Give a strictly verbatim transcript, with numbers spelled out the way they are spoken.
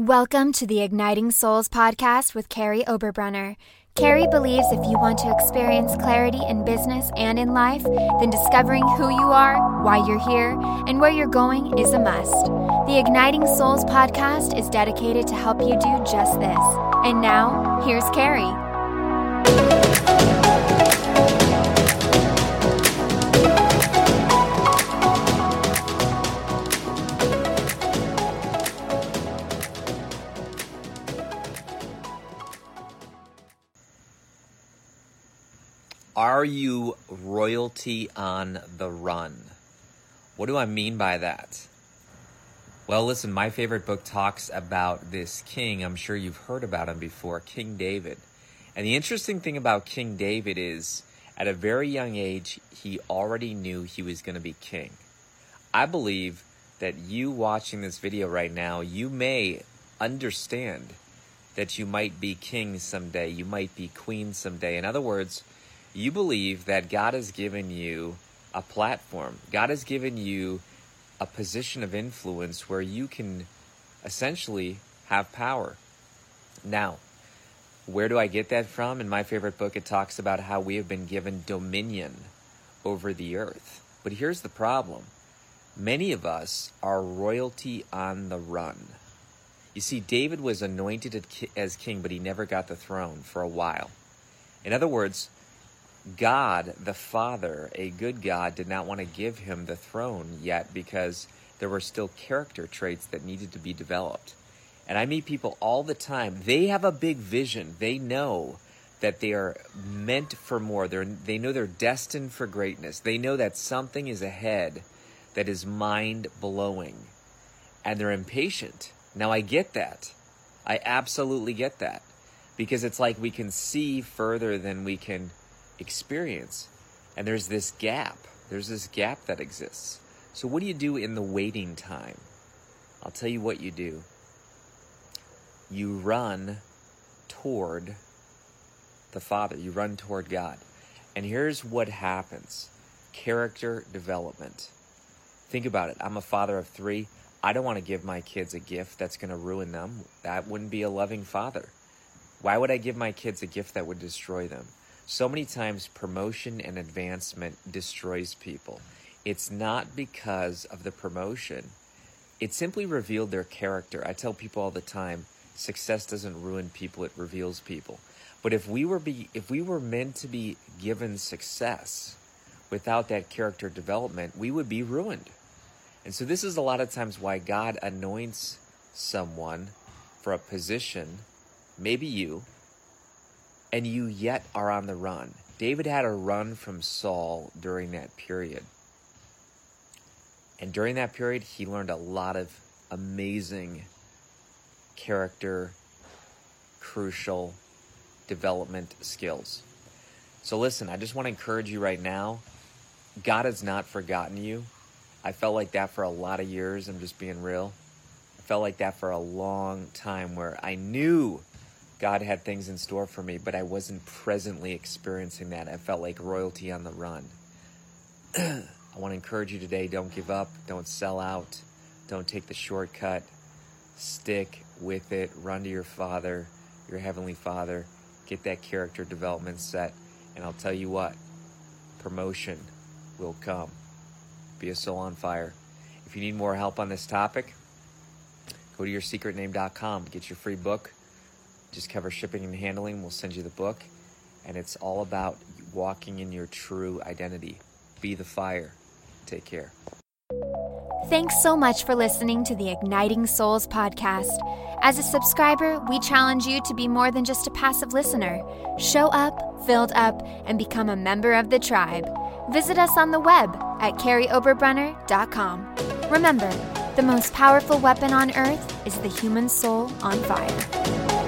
Welcome to the Igniting Souls podcast with Carrie Oberbrunner. Carrie believes if you want to experience clarity in business and in life, then discovering who you are, why you're here, and where you're going is a must. The Igniting Souls podcast is dedicated to help you do just this. And now, here's Carrie. Are you royalty on the run? What do I mean by that? Well, listen, my favorite book talks about this king. I'm sure you've heard about him before, King David. And the interesting thing about King David is, at a very young age, he already knew he was going to be king. I believe that you watching this video right now, you may understand that you might be king someday. You might be queen someday. In other words, you believe that God has given you a platform. God has given you a position of influence where you can essentially have power. Now, where do I get that from? In my favorite book, it talks about how we have been given dominion over the earth. But here's the problem. Many of us are royalty on the run. You see, David was anointed as king, but he never got the throne for a while. In other words, God, the Father, a good God, did not want to give him the throne yet because there were still character traits that needed to be developed. And I meet people all the time. They have a big vision. They know that they are meant for more. They're, they know they're destined for greatness. They know that something is ahead that is mind-blowing. And they're impatient. Now, I get that. I absolutely get that. Because it's like we can see further than we can experience, and there's this gap there's this gap that exists. So what do you do in the waiting time? I'll tell you what you do. You run toward the Father. You run toward God. And here's what happens. Character development. Think about it. I'm a father of three. I don't want to give my kids a gift that's going to ruin them. That wouldn't be a loving father. Why would I give my kids a gift that would destroy them? So many times promotion and advancement destroys people. It's not because of the promotion. It simply revealed their character. I tell people all the time, success doesn't ruin people, it reveals people. But if we were be, if we were meant to be given success without that character development, we would be ruined. And so this is a lot of times why God anoints someone for a position, maybe you, and you yet are on the run. David had to run from Saul during that period. And during that period, he learned a lot of amazing character, crucial development skills. So listen, I just want to encourage you right now. God has not forgotten you. I felt like that for a lot of years. I'm just being real. I felt like that for a long time where I knew God had things in store for me, but I wasn't presently experiencing that. I felt like royalty on the run. I want to encourage you today, don't give up, don't sell out, don't take the shortcut. Stick with it, run to your Father, your Heavenly Father, get that character development set, and I'll tell you what, promotion will come. Be a soul on fire. If you need more help on this topic, go to your secret name dot com, get your free book. Just cover shipping and handling. We'll send you the book. And it's all about walking in your true identity. Be the fire. Take care. Thanks so much for listening to the Igniting Souls podcast. As a subscriber, we challenge you to be more than just a passive listener. Show up, filled up, and become a member of the tribe. Visit us on the web at carrie oberbrunner dot com. Remember, the most powerful weapon on earth is the human soul on fire.